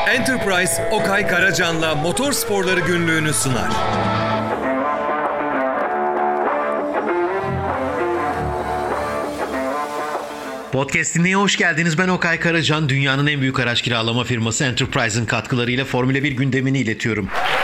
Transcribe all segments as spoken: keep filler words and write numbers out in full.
Enterprise, Okay Karacan'la Motor Sporları günlüğünü sunar. Podcast dinleye hoş geldiniz. Ben Okay Karacan. Dünyanın en büyük araç kiralama firması Enterprise'ın katkılarıyla Formula bir gündemini iletiyorum.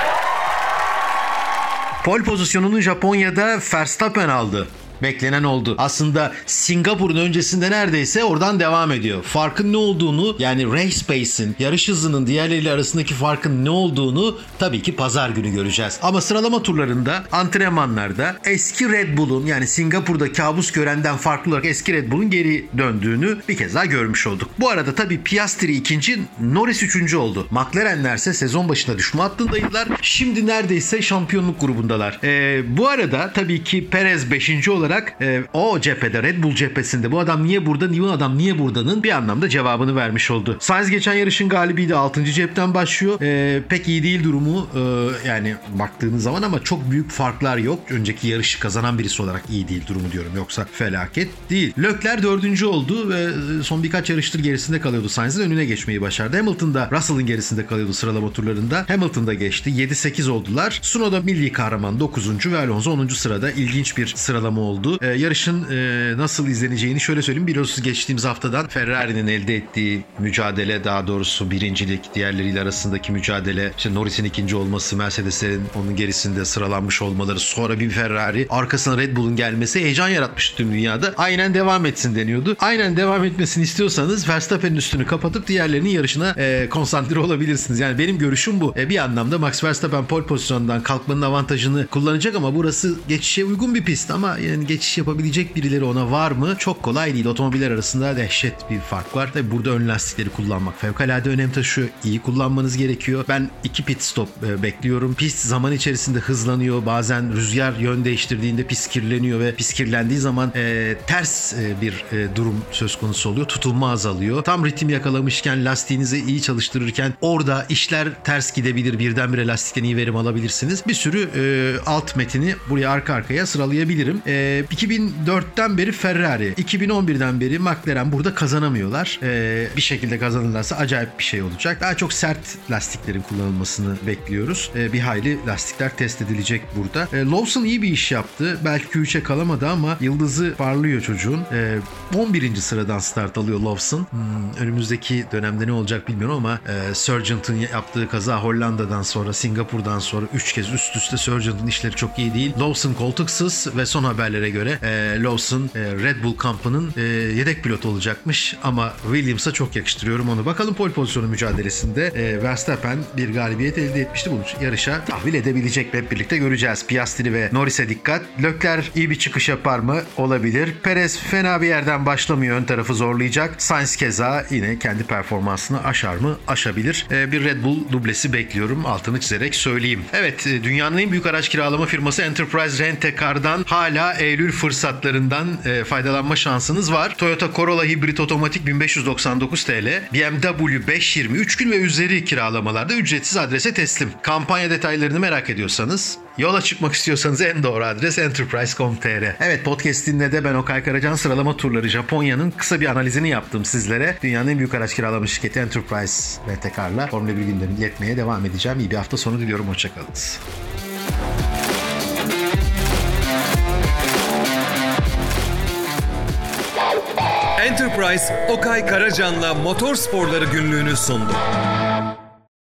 Pole pozisyonunu Japonya'da Verstappen aldı. Beklenen oldu. Aslında Singapur'un öncesinde neredeyse oradan devam ediyor. Farkın ne olduğunu, yani race pace'in, yarış hızının diğerleriyle arasındaki farkın ne olduğunu tabii ki pazar günü göreceğiz. Ama sıralama turlarında, antrenmanlarda eski Red Bull'un, yani Singapur'da kabus görenden farklı olarak eski Red Bull'un geri döndüğünü bir kez daha görmüş olduk. Bu arada tabii Piastri ikinci, Norris üçüncü oldu. McLaren'ler ise sezon başında düşme hattındaydılar. Şimdi neredeyse şampiyonluk grubundalar. Ee, bu arada tabii ki Perez beşinci olarak e, o cephede, Red Bull cephesinde bu adam niye burada, niye adam niye burada'nın bir anlamda cevabını vermiş oldu. Sainz geçen yarışın galibiydi, altıncı cepten başlıyor. E, pek iyi değil durumu e, yani baktığınız zaman, ama çok büyük farklar yok. Önceki yarışı kazanan birisi olarak iyi değil durumu diyorum, yoksa felaket değil. Leclerc dördüncü oldu ve son birkaç yarıştır gerisinde kalıyordu. Sainz'in önüne geçmeyi başardı. Hamilton da Russell'ın gerisinde kalıyordu sıralama turlarında. Hamilton da geçti. yedi sekiz oldular. Tsunoda milli kahraman dokuzuncu ve Alonso onuncu sırada. İlginç bir sıralama oldu. Ee, yarışın e, nasıl izleneceğini şöyle söyleyeyim. Biliyorsunuz geçtiğimiz haftadan Ferrari'nin elde ettiği mücadele, daha doğrusu birincilik, diğerleriyle arasındaki mücadele, işte Norris'in ikinci olması, Mercedes'lerin onun gerisinde sıralanmış olmaları, sonra bir Ferrari, arkasına Red Bull'un gelmesi heyecan yaratmıştı tüm dünyada. Aynen devam etsin deniyordu. Aynen devam etmesini istiyorsanız Verstappen'in üstünü kapatıp diğerlerinin yarışına e, konsantre olabilirsiniz. Yani benim görüşüm bu. E, bir anlamda Max Verstappen pole pozisyonundan kalkmanın avantajını kullanacak, ama burası geçişe uygun bir pist, ama yani geçiş yapabilecek birileri ona var mı? Çok kolay değil. Otomobiller arasında dehşet bir fark var. Tabii burada ön lastikleri kullanmak fevkalade önem taşıyor. İyi kullanmanız gerekiyor. Ben iki pit stop e, bekliyorum. Pist zaman içerisinde hızlanıyor. Bazen rüzgar yön değiştirdiğinde pist kirleniyor ve pist kirlendiği zaman e, ters e, bir e, durum söz konusu oluyor. Tutulma azalıyor. Tam ritim yakalamışken, lastiğinizi iyi çalıştırırken orada işler ters gidebilir. Birdenbire lastikten iyi verim alabilirsiniz. Bir sürü e, alt metini buraya arka arkaya sıralayabilirim. E, iki bin dörtten beri Ferrari, iki bin on birden beri McLaren burada kazanamıyorlar. Ee, bir şekilde kazanırlarsa acayip bir şey olacak. Daha çok sert lastiklerin kullanılmasını bekliyoruz. Ee, bir hayli lastikler test edilecek burada. Ee, Lawson iyi bir iş yaptı. Belki Q üçe kalamadı ama yıldızı parlıyor çocuğun. Ee, on birinci sıradan start alıyor Lawson. Hmm, önümüzdeki dönemde ne olacak bilmiyorum ama e, Sargent'ın yaptığı kaza Hollanda'dan sonra, Singapur'dan sonra üç kez üst üste Sargent'ın işleri çok iyi değil. Lawson koltuksuz ve son haberlere göre e, Lawson e, Red Bull kampının e, yedek pilot olacakmış, ama Williams'a çok yakıştırıyorum onu. Bakalım pole pozisyonu mücadelesinde e, Verstappen bir galibiyet elde etmişti. Bunu yarışa tahvil edebilecek mi? Hep birlikte göreceğiz. Piastri ve Norris'e dikkat. Leclerc iyi bir çıkış yapar mı? Olabilir. Perez fena bir yerden başlamıyor. Ön tarafı zorlayacak. Sainz keza yine kendi performansını aşar mı? Aşabilir. E, bir Red Bull dublesi bekliyorum. Altını çizerek söyleyeyim. Evet, e, dünyanın en büyük araç kiralama firması Enterprise Rent-A-Car'dan hala Eylül fırsatlarından e, faydalanma şansınız var. Toyota Corolla hibrit otomatik bin beş yüz doksan dokuz TL, B M W beş yirmi üç gün ve üzeri kiralamalarda ücretsiz adrese teslim. Kampanya detaylarını merak ediyorsanız, yola çıkmak istiyorsanız en doğru adres enterprise nokta com nokta tr. Evet, podcast dinlede ben Okay Karacan. Sıralama turları Japonya'nın kısa bir analizini yaptım sizlere. Dünyanın en büyük araç kiralama şirketi Enterprise Rent-A-Car'la Formula bir gündemini iletmeye devam edeceğim. İyi bir hafta sonu diliyorum. Hoşçakalınız. Enterprise, Okay Karacan'la Motor Sporları günlüğünü sundu.